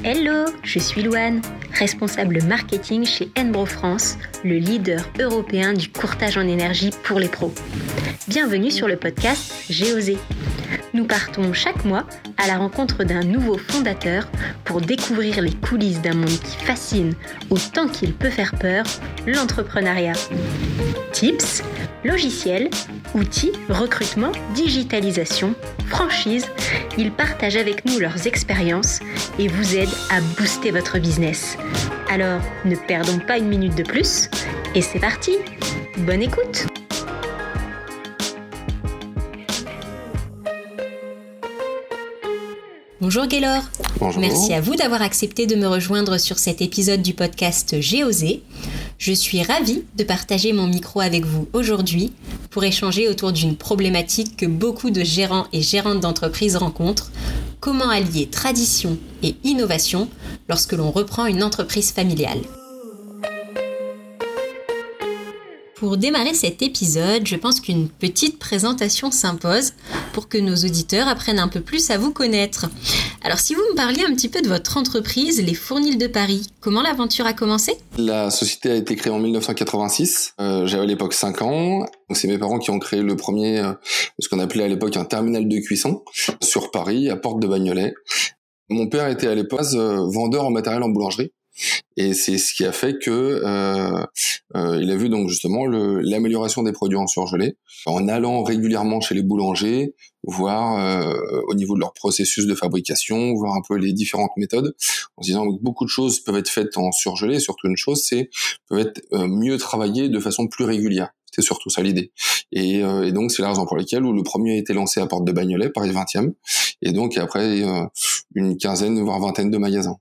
Hello, je suis Louane, responsable marketing chez Enbro France, le leader européen du courtage en énergie pour les pros. Bienvenue sur le podcast J'ai osé. Nous partons chaque mois à la rencontre d'un nouveau fondateur pour découvrir les coulisses d'un monde qui fascine autant qu'il peut faire peur, l'entrepreneuriat. Tips, logiciels, outils, recrutement, digitalisation, franchise, ils partagent avec nous leurs expériences et vous aident à booster votre business. Alors, ne perdons pas une minute de plus et c'est parti. Bonne écoute! Bonjour Gaylor. Bonjour. Merci à vous d'avoir accepté de me rejoindre sur cet épisode du podcast J'ai osé. Je suis ravie de partager mon micro avec vous aujourd'hui pour échanger autour d'une problématique que beaucoup de gérants et gérantes d'entreprises rencontrent. Comment allier tradition et innovation lorsque l'on reprend une entreprise familiale ? Pour démarrer cet épisode, je pense qu'une petite présentation s'impose pour que nos auditeurs apprennent un peu plus à vous connaître. Alors si vous me parliez un petit peu de votre entreprise, Les Fournils de Paris, comment l'aventure a commencé ? La société a été créée en 1986. J'avais à l'époque 5 ans. Donc c'est mes parents qui ont créé le premier, ce qu'on appelait à l'époque un terminal de cuisson, sur Paris, à Porte de Bagnolet. Mon père était à l'époque vendeur en matériel en boulangerie. Et c'est ce qui a fait que il a vu donc justement l'amélioration des produits en surgelé en allant régulièrement chez les boulangers, voir au niveau de leur processus de fabrication, voir un peu les différentes méthodes, en se disant que beaucoup de choses peuvent être faites en surgelé, et surtout une chose, c'est peuvent être mieux travaillées de façon plus régulière. C'est surtout ça l'idée. Et donc c'est la raison pour laquelle où le premier a été lancé à Porte de Bagnolet, Paris 20e, et donc après une quinzaine voire vingtaine de magasins.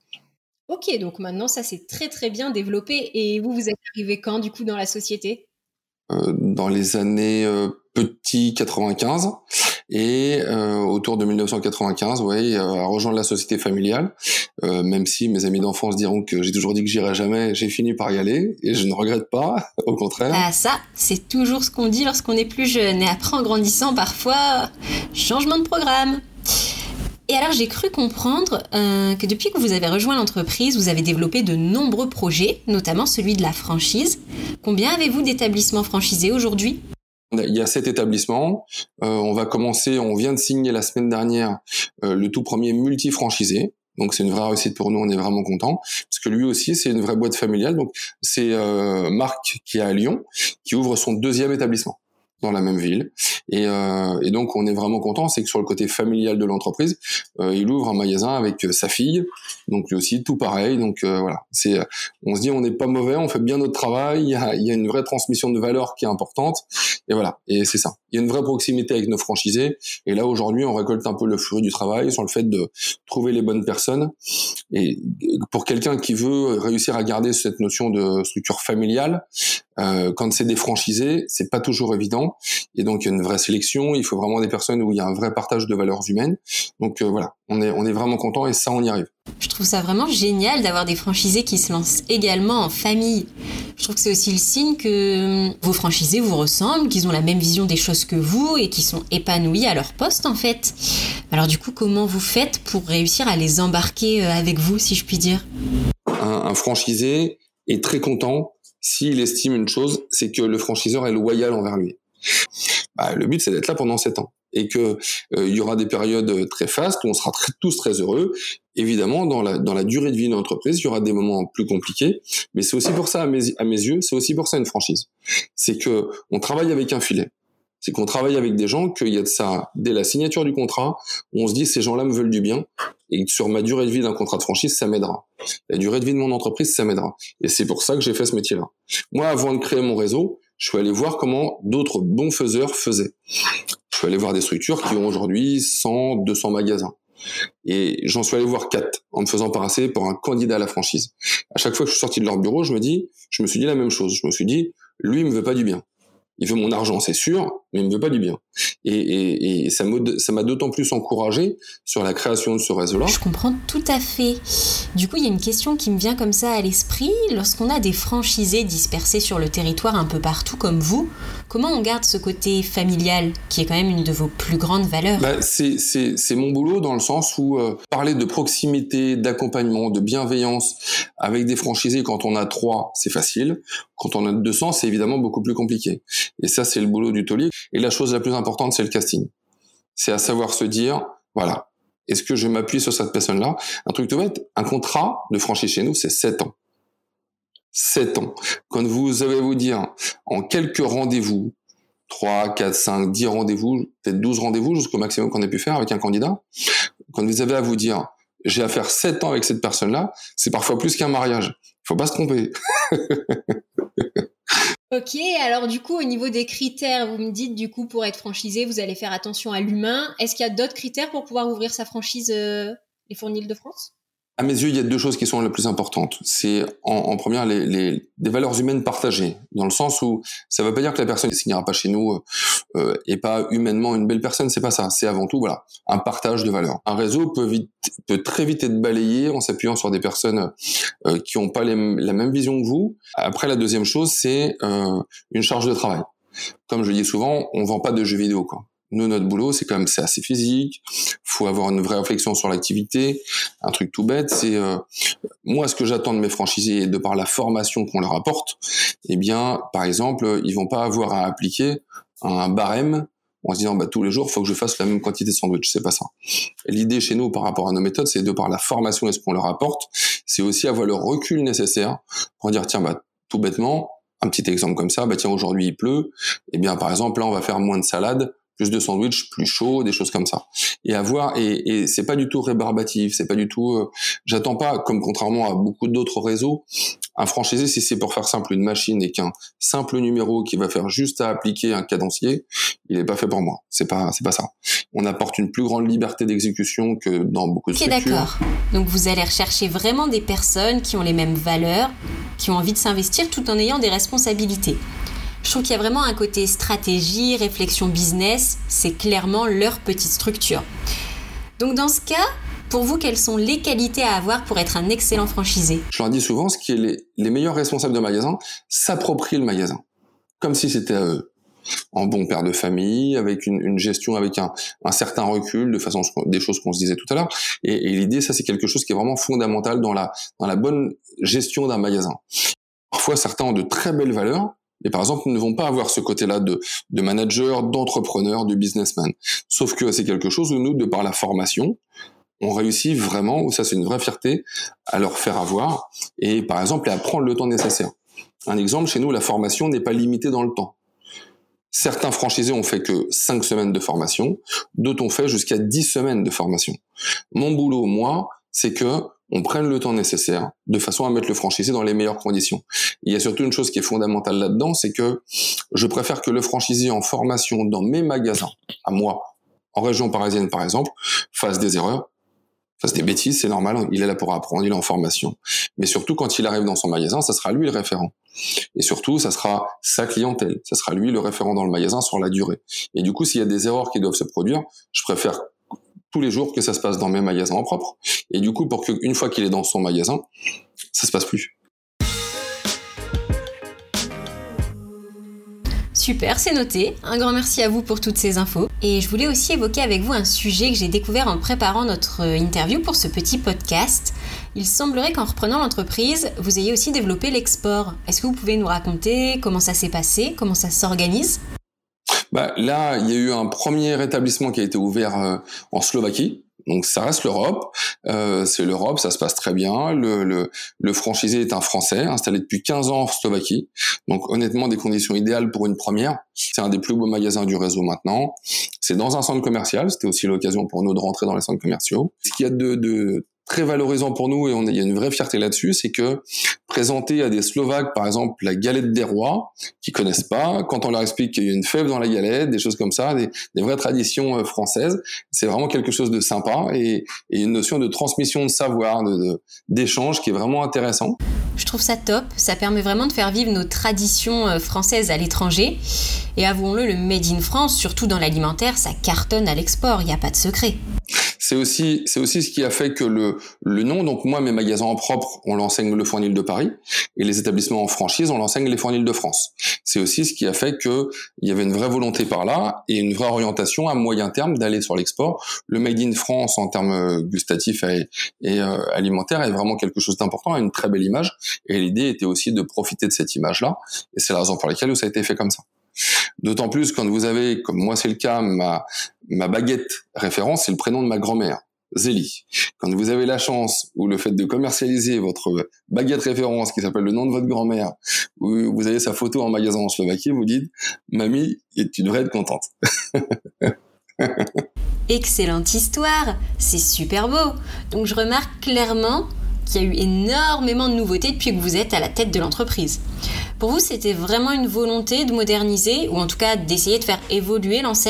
Ok, donc maintenant ça s'est très très bien développé et vous êtes arrivé quand du coup dans la société ? Dans les années petit 95 et autour de 1995, à rejoindre la société familiale, même si mes amis d'enfance diront que j'ai toujours dit que j'irai jamais, j'ai fini par y aller et je ne regrette pas, au contraire. Ah ça, c'est toujours ce qu'on dit lorsqu'on est plus jeune et après en grandissant parfois, changement de programme. Et alors, j'ai cru comprendre que depuis que vous avez rejoint l'entreprise, vous avez développé de nombreux projets, notamment celui de la franchise. Combien avez-vous d'établissements franchisés aujourd'hui ? Il y a 7 établissements. On vient de signer la semaine dernière le tout premier multi-franchisé. Donc c'est une vraie réussite pour nous, on est vraiment contents. Parce que lui aussi, c'est une vraie boîte familiale. Donc c'est Marc qui est à Lyon, qui ouvre son 2e établissement dans la même ville. Et donc on est vraiment content, c'est que sur le côté familial de l'entreprise, il ouvre un magasin avec sa fille, donc lui aussi tout pareil. Donc voilà, on se dit on n'est pas mauvais, on fait bien notre travail, il y a une vraie transmission de valeur qui est importante, et voilà, et c'est ça. Il y a une vraie proximité avec nos franchisés, et là aujourd'hui on récolte un peu le fruit du travail sur le fait de trouver les bonnes personnes. Et pour quelqu'un qui veut réussir à garder cette notion de structure familiale, quand c'est des franchisés, c'est pas toujours évident, et donc il y a une vraie sélection, il faut vraiment des personnes où il y a un vrai partage de valeurs humaines. Donc voilà, on est vraiment content et ça on y arrive. Je trouve ça vraiment génial d'avoir des franchisés qui se lancent également en famille. Je trouve que c'est aussi le signe que vos franchisés vous ressemblent, qu'ils ont la même vision des choses que vous et qu'ils sont épanouis à leur poste en fait. Alors du coup, comment vous faites pour réussir à les embarquer avec vous, si je puis dire ? Un franchisé est très content s'il estime une chose, c'est que le franchiseur est loyal envers lui. Le but, c'est d'être là pendant 7 ans. Et que il y aura des périodes très fastes où on sera tous très heureux. Évidemment, dans la durée de vie d'une entreprise, il y aura des moments plus compliqués. Mais c'est aussi pour ça, à mes yeux, c'est aussi pour ça une franchise. C'est que on travaille avec un filet. C'est qu'on travaille avec des gens, qu'il y a de ça, dès la signature du contrat, on se dit ces gens-là me veulent du bien, et sur ma durée de vie d'un contrat de franchise, ça m'aidera. La durée de vie de mon entreprise, ça m'aidera. Et c'est pour ça que j'ai fait ce métier-là. Moi, avant de créer mon réseau, je suis allé voir comment d'autres bons faiseurs faisaient. Je suis allé voir des structures qui ont aujourd'hui 100, 200 magasins. Et j'en suis allé voir 4 en me faisant passer pour un candidat à la franchise. À chaque fois que je suis sorti de leur bureau, je me suis dit la même chose. Je me suis dit, lui, il me veut pas du bien. Il veut mon argent, c'est sûr, mais il me veut pas du bien. Et ça m'a d'autant plus encouragé sur la création de ce réseau-là. Je comprends tout à fait. Du coup, il y a une question qui me vient comme ça à l'esprit. Lorsqu'on a des franchisés dispersés sur le territoire un peu partout comme vous, comment on garde ce côté familial qui est quand même une de vos plus grandes valeurs? C'est mon boulot dans le sens où parler de proximité, d'accompagnement, de bienveillance avec des franchisés quand on a 3, c'est facile. Quand on a 200, c'est évidemment beaucoup plus compliqué. Et ça, c'est le boulot du taulier. Et la chose la plus importante, c'est le casting. C'est à savoir se dire, voilà, est-ce que je m'appuie sur cette personne-là? Un truc tout bête, un contrat de franchise chez nous, c'est 7 ans. 7 ans. Quand vous avez à vous dire, en quelques rendez-vous, 3, 4, 5, 10 rendez-vous, peut-être 12 rendez-vous jusqu'au maximum qu'on ait pu faire avec un candidat, quand vous avez à vous dire, j'ai à faire 7 ans avec cette personne-là, c'est parfois plus qu'un mariage. Il faut pas se tromper. Ok, alors du coup, au niveau des critères, vous me dites, du coup, pour être franchisé, vous allez faire attention à l'humain. Est-ce qu'il y a d'autres critères pour pouvoir ouvrir sa franchise Les Fournis Île-de-France? À mes yeux, il y a 2 choses qui sont les plus importantes. C'est en première des valeurs humaines partagées, dans le sens où ça ne veut pas dire que la personne ne signera pas chez nous est pas humainement une belle personne, c'est pas ça. C'est avant tout un partage de valeurs. Un réseau peut très vite être balayé en s'appuyant sur des personnes qui n'ont pas la même vision que vous. Après, la deuxième chose, c'est une charge de travail. Comme je le dis souvent, on vend pas de jeux vidéo, quoi. Nous, notre boulot, c'est assez physique. Faut avoir une vraie réflexion sur l'activité. Un truc tout bête, c'est moi, ce que j'attends de mes franchisés, de par la formation qu'on leur apporte, eh bien, par exemple, ils vont pas avoir à appliquer un barème en se disant, tous les jours, faut que je fasse la même quantité de sandwich. C'est pas ça. Et l'idée chez nous, par rapport à nos méthodes, c'est de par la formation et ce qu'on leur apporte, c'est aussi avoir le recul nécessaire pour dire, tiens, tout bêtement, un petit exemple comme ça, tiens, aujourd'hui il pleut, eh bien, par exemple, là, on va faire moins de salade, plus de sandwich, plus chaud, des choses comme ça. Et c'est pas du tout rébarbatif, c'est pas du tout, j'attends pas, comme contrairement à beaucoup d'autres réseaux, un franchisé, si c'est pour faire simple une machine et qu'un simple numéro qui va faire juste à appliquer un cadencier, il est pas fait pour moi. C'est pas ça. On apporte une plus grande liberté d'exécution que dans beaucoup de structures. Ok, d'accord. Donc vous allez rechercher vraiment des personnes qui ont les mêmes valeurs, qui ont envie de s'investir tout en ayant des responsabilités. Je trouve qu'il y a vraiment un côté stratégie, réflexion business, c'est clairement leur petite structure. Donc dans ce cas, pour vous, quelles sont les qualités à avoir pour être un excellent franchisé? Je leur dis souvent, ce qui est les meilleurs responsables de magasin s'approprient le magasin, comme si c'était à eux. En bon père de famille, avec une gestion, avec un certain recul, de façon des choses qu'on se disait tout à l'heure. Et l'idée, ça c'est quelque chose qui est vraiment fondamental dans la bonne gestion d'un magasin. Parfois, certains ont de très belles valeurs, et par exemple, ne vont pas avoir ce côté-là de manager, d'entrepreneur, de businessman. Sauf que c'est quelque chose où nous, de par la formation, on réussit vraiment, où ça c'est une vraie fierté, à leur faire avoir, et par exemple, à prendre le temps nécessaire. Un exemple, chez nous, la formation n'est pas limitée dans le temps. Certains franchisés ont fait que 5 semaines de formation, d'autres ont fait jusqu'à 10 semaines de formation. Mon boulot, moi, c'est que on prenne le temps nécessaire de façon à mettre le franchisé dans les meilleures conditions. Il y a surtout une chose qui est fondamentale là-dedans, c'est que je préfère que le franchisé en formation dans mes magasins, à moi, en région parisienne par exemple, fasse des erreurs, fasse des bêtises, c'est normal, il est là pour apprendre, il est en formation. Mais surtout, quand il arrive dans son magasin, ça sera lui le référent. Et surtout, ça sera sa clientèle, ça sera lui le référent dans le magasin sur la durée. Et du coup, s'il y a des erreurs qui doivent se produire, je préfère tous les jours que ça se passe dans mes magasins en propre. Et du coup, pour qu'une fois qu'il est dans son magasin, ça se passe plus. Super, c'est noté. Un grand merci à vous pour toutes ces infos. Et je voulais aussi évoquer avec vous un sujet que j'ai découvert en préparant notre interview pour ce petit podcast. Il semblerait qu'en reprenant l'entreprise, vous ayez aussi développé l'export. Est-ce que vous pouvez nous raconter comment ça s'est passé, comment ça s'organise ? Là, il y a eu un premier établissement qui a été ouvert en Slovaquie. Donc ça reste l'Europe, c'est l'Europe, ça se passe très bien. Le franchisé est un Français, installé depuis 15 ans en Slovaquie. Donc honnêtement, des conditions idéales pour une première. C'est un des plus beaux magasins du réseau maintenant. C'est dans un centre commercial, c'était aussi l'occasion pour nous de rentrer dans les centres commerciaux. Ce qu'il y a de très valorisant pour nous et il y a une vraie fierté là-dessus, c'est que présenter à des Slovaques, par exemple, la galette des rois, qui connaissent pas, quand on leur explique qu'il y a une fève dans la galette, des choses comme ça, des vraies traditions françaises, c'est vraiment quelque chose de sympa et une notion de transmission de savoir, d'échange qui est vraiment intéressant. Je trouve ça top, ça permet vraiment de faire vivre nos traditions françaises à l'étranger. Et avouons-le, le Made in France, surtout dans l'alimentaire, ça cartonne à l'export, il n'y a pas de secret. C'est aussi ce qui a fait que le nom, donc moi, mes magasins en propre, on l'enseigne le Fournil de Paris, et les établissements en franchise, on l'enseigne les Fournil de France. C'est aussi ce qui a fait que il y avait une vraie volonté par là, et une vraie orientation à moyen terme d'aller sur l'export. Le Made in France, en termes gustatifs et alimentaires, est vraiment quelque chose d'important, a une très belle image, et l'idée était aussi de profiter de cette image-là, et c'est la raison pour laquelle ça a été fait comme ça. D'autant plus quand vous avez, comme moi c'est le cas, ma baguette référence, c'est le prénom de ma grand-mère, Zélie. Quand vous avez la chance ou le fait de commercialiser votre baguette référence qui s'appelle le nom de votre grand-mère, où vous avez sa photo en magasin en Slovaquie, vous dites « Mamie, tu devrais être contente ». Excellente histoire, c'est super beau. Donc je remarque clairement qu'il y a eu énormément de nouveautés depuis que vous êtes à la tête de l'entreprise. Pour vous, c'était vraiment une volonté de moderniser, ou en tout cas d'essayer de faire évoluer l'enseigne ?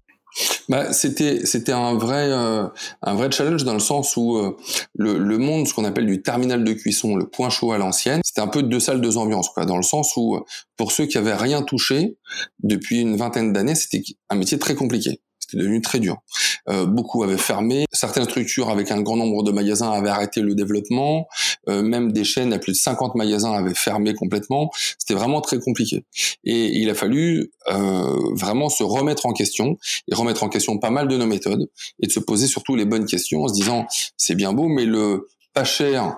C'était un vrai challenge dans le sens où le monde, ce qu'on appelle du terminal de cuisson, le point chaud à l'ancienne, c'était un peu 2 salles, 2 ambiances, quoi, dans le sens où pour ceux qui avaient rien touché depuis une vingtaine d'années, c'était un métier très compliqué. C'était devenu très dur. Beaucoup avaient fermé. Certaines structures avec un grand nombre de magasins avaient arrêté le développement. Même des chaînes à plus de 50 magasins avaient fermé complètement. C'était vraiment très compliqué. Et il a fallu vraiment se remettre en question et remettre en question pas mal de nos méthodes et de se poser surtout les bonnes questions en se disant c'est bien beau, mais le pas cher,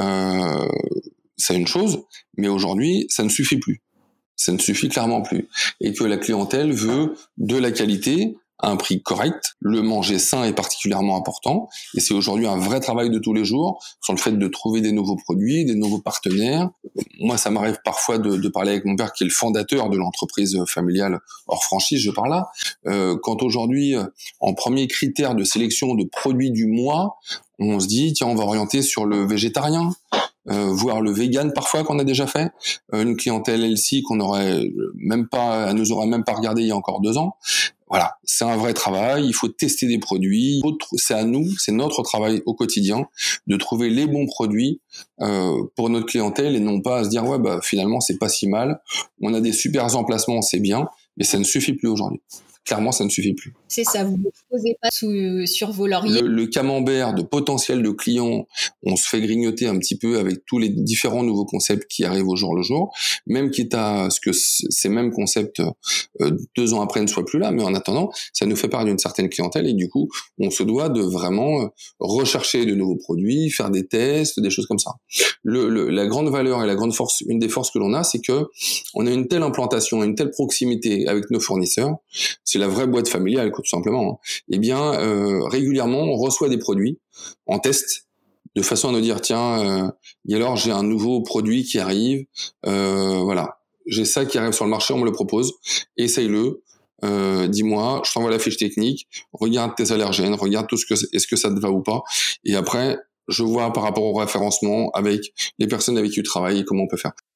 c'est une chose, mais aujourd'hui, ça ne suffit plus. Ça ne suffit clairement plus. Et que la clientèle veut de la qualité, à un prix correct. Le manger sain est particulièrement important et c'est aujourd'hui un vrai travail de tous les jours sur le fait de trouver des nouveaux produits, des nouveaux partenaires. Moi, ça m'arrive parfois de parler avec mon père qui est le fondateur de l'entreprise familiale hors franchise, je parle là. Quand aujourd'hui, en premier critère de sélection de produits du mois, on se dit, tiens, on va orienter sur le végétarien, voire le vegan parfois qu'on a déjà fait, une clientèle healthy qu'on aurait même pas, elle nous aurait même pas regardé il y a encore 2 ans. Voilà, c'est un vrai travail, il faut tester des produits, c'est à nous, c'est notre travail au quotidien de trouver les bons produits pour notre clientèle et non pas à se dire ouais bah finalement c'est pas si mal, on a des super emplacements, c'est bien, mais ça ne suffit plus aujourd'hui. Clairement, ça ne suffit plus. C'est ça, vous ne vous posez pas sur vos lauriers. Le camembert de potentiel de clients, on se fait grignoter un petit peu avec tous les différents nouveaux concepts qui arrivent au jour le jour, même quitte à ce que ces mêmes concepts 2 ans après ne soient plus là, mais en attendant, ça nous fait part d'une certaine clientèle et du coup, on se doit de vraiment rechercher de nouveaux produits, faire des tests, des choses comme ça. La grande valeur et la grande force, une des forces que l'on a, c'est que on a une telle implantation, une telle proximité avec nos fournisseurs, c'est la vraie boîte familiale, tout simplement. Hein. Eh bien, régulièrement, on reçoit des produits en test, de façon à nous dire, tiens, alors j'ai un nouveau produit qui arrive, voilà, j'ai ça qui arrive sur le marché, on me le propose, essaye-le, dis-moi, je t'envoie la fiche technique, regarde tes allergènes, regarde est-ce que ça te va ou pas, et après, je vois par rapport au référencement avec les personnes avec qui tu travailles comment on peut faire.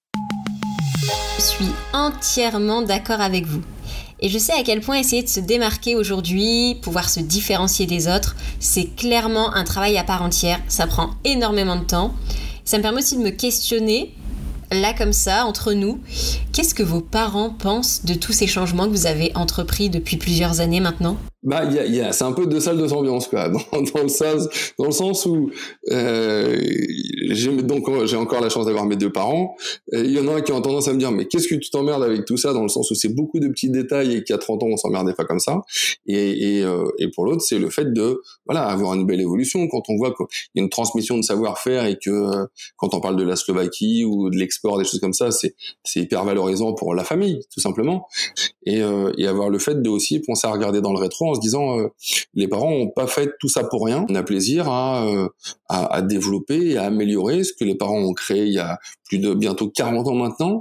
Je suis entièrement d'accord avec vous. Et je sais à quel point essayer de se démarquer aujourd'hui, pouvoir se différencier des autres, c'est clairement un travail à part entière. Ça prend énormément de temps. Ça me permet aussi de me questionner, là comme ça, entre nous. Qu'est-ce que vos parents pensent de tous ces changements que vous avez entrepris depuis plusieurs années maintenant ? Bah, c'est un peu 2 salles, 2 ambiances, quoi. Dans le sens où, j'ai encore la chance d'avoir mes 2 parents. Il y en a un qui ont tendance à me dire, mais qu'est-ce que tu t'emmerdes avec tout ça, dans le sens où c'est beaucoup de petits détails et qu'à 30 ans, on s'emmerdait pas comme ça. Et pour l'autre, c'est le fait de, voilà, avoir une belle évolution. Quand on voit qu'il y a une transmission de savoir-faire et que, quand on parle de la Slovaquie ou de l'export, des choses comme ça, c'est hyper valorisant pour la famille, tout simplement. Et avoir le fait de aussi penser à regarder dans le rétro en se disant les parents ont pas fait tout ça pour rien. On a plaisir à développer et à améliorer ce que les parents ont créé il y a plus de bientôt 40 ans maintenant.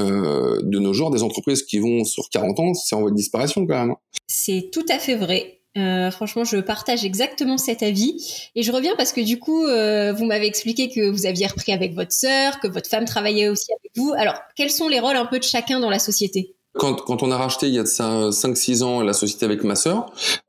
De nos jours, des entreprises qui vont sur 40 ans, c'est en voie de disparition quand même. C'est tout à fait vrai. Franchement, je partage exactement cet avis. Et je reviens parce que du coup, vous m'avez expliqué que vous aviez repris avec votre sœur, que votre femme travaillait aussi avec vous. Alors, quels sont les rôles un peu de chacun dans la société ? Quand on a racheté il y a de ça 5-6 ans la société avec ma sœur,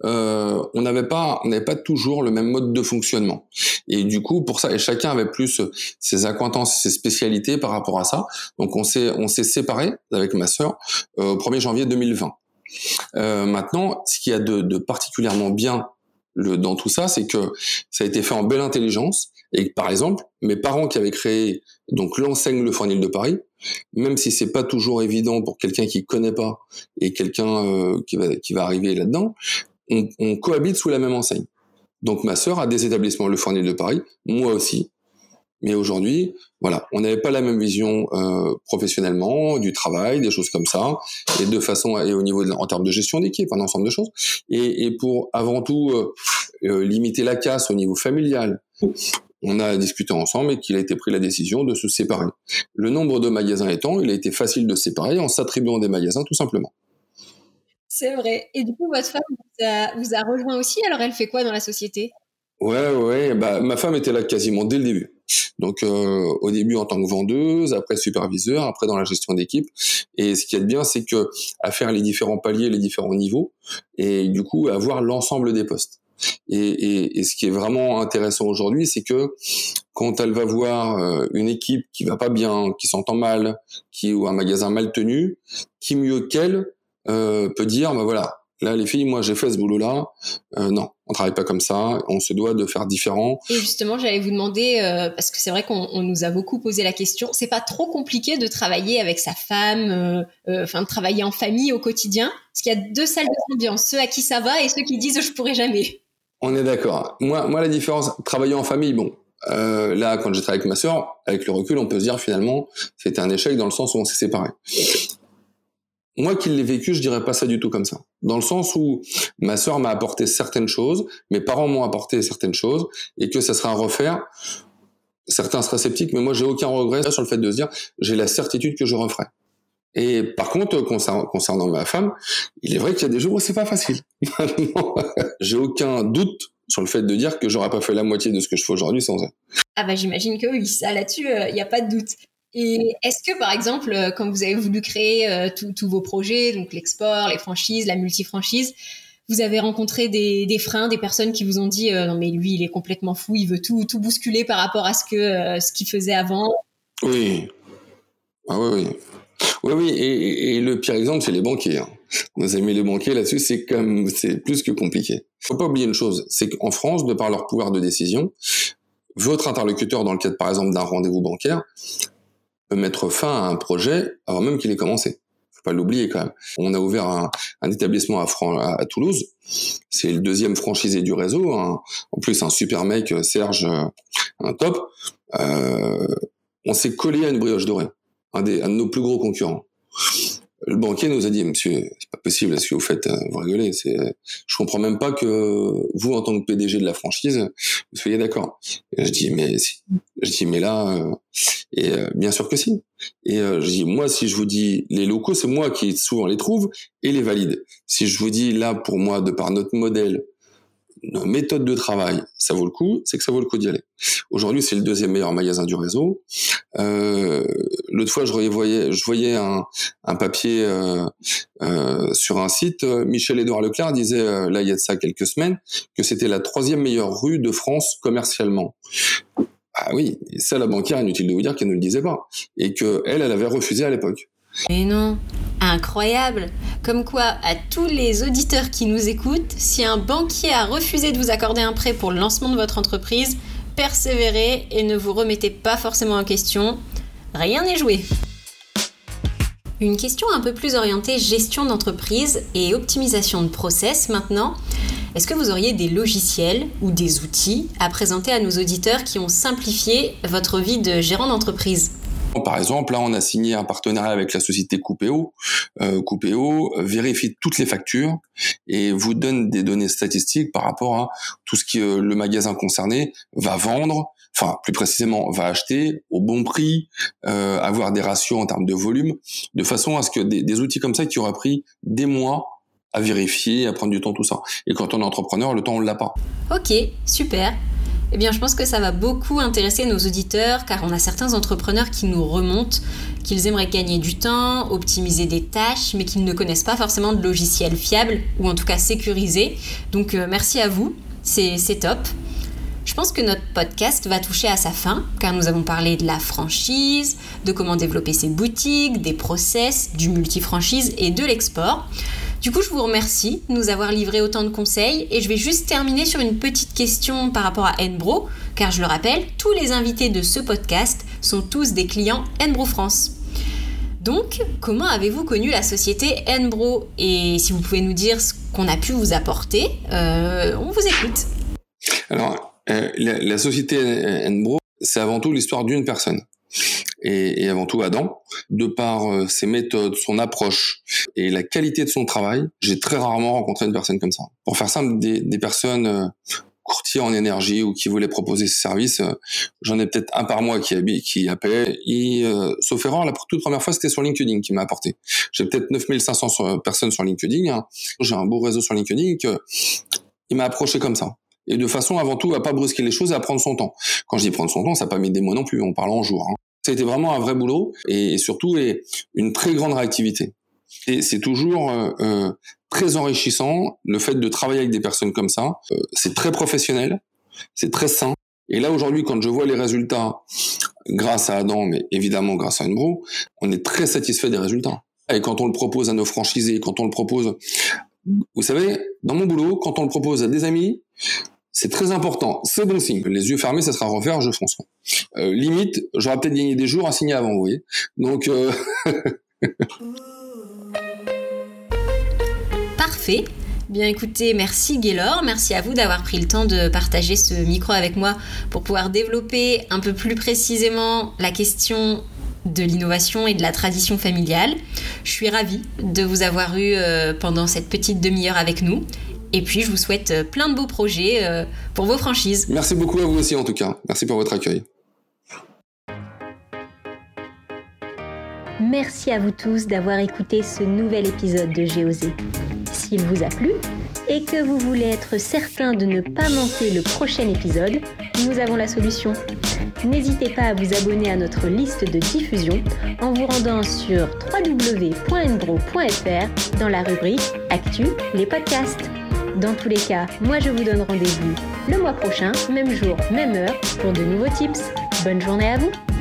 on n'avait pas toujours le même mode de fonctionnement. Et du coup, pour ça, et chacun avait plus ses accointances, ses spécialités par rapport à ça. Donc on s'est séparés avec ma sœur au 1er janvier 2020. Maintenant, ce qu'il y a de particulièrement bien dans tout ça, c'est que ça a été fait en belle intelligence et que, par exemple, mes parents qui avaient créé donc l'enseigne Le Fournil de Paris, même si c'est pas toujours évident pour quelqu'un qui connaît pas et quelqu'un qui va arriver là-dedans, on cohabite sous la même enseigne. Donc ma sœur a des établissements Le Fournil de Paris, moi aussi. Mais aujourd'hui, voilà, on n'avait pas la même vision professionnellement, du travail, des choses comme ça, et de façon et au niveau en termes de gestion d'équipe, un ensemble de choses, et pour avant tout limiter la casse au niveau familial. On a discuté ensemble et qu'il a été pris la décision de se séparer. Le nombre de magasins étant, il a été facile de séparer en s'attribuant des magasins tout simplement. C'est vrai. Et du coup, votre femme vous a rejoint aussi. Alors, elle fait quoi dans la société ? Ouais, bah ma femme était là quasiment dès le début. Donc au début en tant que vendeuse, après superviseur, après dans la gestion d'équipe. Et ce qui est bien, c'est que à faire les différents paliers, les différents niveaux, et du coup à voir l'ensemble des postes. Et ce qui est vraiment intéressant aujourd'hui, c'est que quand elle va voir une équipe qui va pas bien, qui s'entend mal, ou un magasin mal tenu, qui mieux qu'elle peut dire, bah voilà. Là, les filles, moi, j'ai fait ce boulot-là. Non, on travaille pas comme ça. On se doit de faire différent. Et justement, j'allais vous demander, parce que c'est vrai qu'on nous a beaucoup posé la question, c'est pas trop compliqué de travailler avec sa femme, de travailler en famille au quotidien ? Parce qu'il y a deux salles d'ambiance, ceux à qui ça va et ceux qui disent « je pourrais jamais ». On est d'accord. Moi, la différence, travailler en famille, bon. Là, quand j'ai travaillé avec ma sœur, avec le recul, on peut se dire finalement, c'était un échec dans le sens où on s'est séparés. Moi qui l'ai vécu, je dirais pas ça du tout comme ça. Dans le sens où ma sœur m'a apporté certaines choses, mes parents m'ont apporté certaines choses, et que ça sera à refaire. Certains seraient sceptiques, mais moi j'ai aucun regret sur le fait de se dire, j'ai la certitude que je referai. Et par contre, concernant ma femme, il est vrai qu'il y a des jours où c'est pas facile. J'ai aucun doute sur le fait de dire que j'aurais pas fait la moitié de ce que je fais aujourd'hui sans elle. Ah bah j'imagine que oui, ça là-dessus, il n'y a pas de doute. Et est-ce que, par exemple, quand vous avez voulu créer tous vos projets, donc l'export, les franchises, la multifranchise, vous avez rencontré des freins, des personnes qui vous ont dit non mais lui, il est complètement fou, il veut tout bousculer par rapport à ce qu'il faisait avant ? Oui. Ah oui. Oui, et le pire exemple, c'est les banquiers. Hein. Nos amis les banquiers, là-dessus, c'est plus que compliqué. Faut pas oublier une chose, c'est qu'en France, de par leur pouvoir de décision, votre interlocuteur, dans le cadre, par exemple, d'un rendez-vous bancaire, peut mettre fin à un projet avant même qu'il ait commencé. Faut pas l'oublier quand même. On a ouvert un établissement à Toulouse. C'est le deuxième franchisé du réseau. Hein. En plus, un super mec, Serge, un top. On s'est collé à une brioche dorée. Un de nos plus gros concurrents. Le banquier nous a dit, monsieur, c'est pas possible, ce que vous faites, vous rigolez, je comprends même pas que vous, en tant que PDG de la franchise, vous soyez d'accord. Et je dis, mais là, bien sûr que si. Et je dis, moi, si je vous dis les locaux, c'est moi qui souvent les trouve et les valide. Si je vous dis là, pour moi, de par notre modèle, nos méthodes de travail, ça vaut le coup, c'est que ça vaut le coup d'y aller. Aujourd'hui, c'est le deuxième meilleur magasin du réseau. L'autre fois, je voyais un papier sur un site. Michel-Édouard Leclerc disait, là, il y a de ça quelques semaines, que c'était la 3e meilleure rue de France commercialement. Ah oui, et ça, la banquière, inutile de vous dire qu'elle ne le disait pas. Et qu'elle avait refusé à l'époque. Mais non, incroyable. Comme quoi, à tous les auditeurs qui nous écoutent, si un banquier a refusé de vous accorder un prêt pour le lancement de votre entreprise, persévérez et ne vous remettez pas forcément en question. Rien n'est joué. Une question un peu plus orientée gestion d'entreprise et optimisation de process maintenant. Est-ce que vous auriez des logiciels ou des outils à présenter à nos auditeurs qui ont simplifié votre vie de gérant d'entreprise ? Par exemple, là, on a signé un partenariat avec la société Coupéo. Coupéo vérifie toutes les factures et vous donne des données statistiques par rapport à tout ce que le magasin concerné va vendre, enfin, plus précisément, va acheter au bon prix, avoir des ratios en termes de volume, de façon à ce que des outils comme ça qui auraient pris des mois à vérifier, à prendre du temps, tout ça. Et quand on est entrepreneur, le temps, on l'a pas. Ok, super. Eh bien, je pense que ça va beaucoup intéresser nos auditeurs, car on a certains entrepreneurs qui nous remontent, qu'ils aimeraient gagner du temps, optimiser des tâches, mais qu'ils ne connaissent pas forcément de logiciel fiable, ou en tout cas sécurisé. Donc, merci à vous, c'est top. Je pense que notre podcast va toucher à sa fin, car nous avons parlé de la franchise, de comment développer ses boutiques, des process, du multifranchise et de l'export. Du coup, je vous remercie de nous avoir livré autant de conseils et je vais juste terminer sur une petite question par rapport à Nbro, car je le rappelle, tous les invités de ce podcast sont tous des clients Nbro France. Donc, comment avez-vous connu la société Nbro ? Et si vous pouvez nous dire ce qu'on a pu vous apporter, on vous écoute. Alors, la société Nbro, c'est avant tout l'histoire d'une personne. Et avant tout Adam, de par ses méthodes, son approche et la qualité de son travail, j'ai très rarement rencontré une personne comme ça. Pour faire simple, des personnes courtiers en énergie ou qui voulaient proposer ses services, j'en ai peut-être un par mois qui appelait. Sauf erreur, la toute première fois, c'était sur LinkedIn qui m'a apporté. J'ai peut-être 9500 personnes sur LinkedIn. Hein. J'ai un beau réseau sur LinkedIn il m'a approché comme ça. Et de façon, avant tout, à pas brusquer les choses et à prendre son temps. Quand je dis prendre son temps, ça n'a pas mis des mois non plus, on parle en jours. Hein. Ça a été vraiment un vrai boulot et surtout une très grande réactivité. Et c'est toujours très enrichissant, le fait de travailler avec des personnes comme ça. C'est très professionnel, c'est très sain. Et là, aujourd'hui, quand je vois les résultats, grâce à Adam, mais évidemment grâce à Nbro, on est très satisfait des résultats. Et quand on le propose à nos franchisés, quand on le propose... Vous savez, dans mon boulot, quand on le propose à des amis... C'est très important, c'est bon signe. Les yeux fermés, ça sera à refaire, je fonce. Limite, j'aurais peut-être gagné des jours à signer avant, vous voyez. Donc... Parfait. Bien écoutez, merci Gaylor, merci à vous d'avoir pris le temps de partager ce micro avec moi pour pouvoir développer un peu plus précisément la question de l'innovation et de la tradition familiale. Je suis ravie de vous avoir eu pendant cette petite demi-heure avec nous. Et puis, je vous souhaite plein de beaux projets pour vos franchises. Merci beaucoup à vous aussi, en tout cas. Merci pour votre accueil. Merci à vous tous d'avoir écouté ce nouvel épisode de J'ai osé. S'il vous a plu et que vous voulez être certain de ne pas manquer le prochain épisode, nous avons la solution. N'hésitez pas à vous abonner à notre liste de diffusion en vous rendant sur www.nbro.fr dans la rubrique Actu, les podcasts. Dans tous les cas, moi je vous donne rendez-vous le mois prochain, même jour, même heure, pour de nouveaux tips. Bonne journée à vous!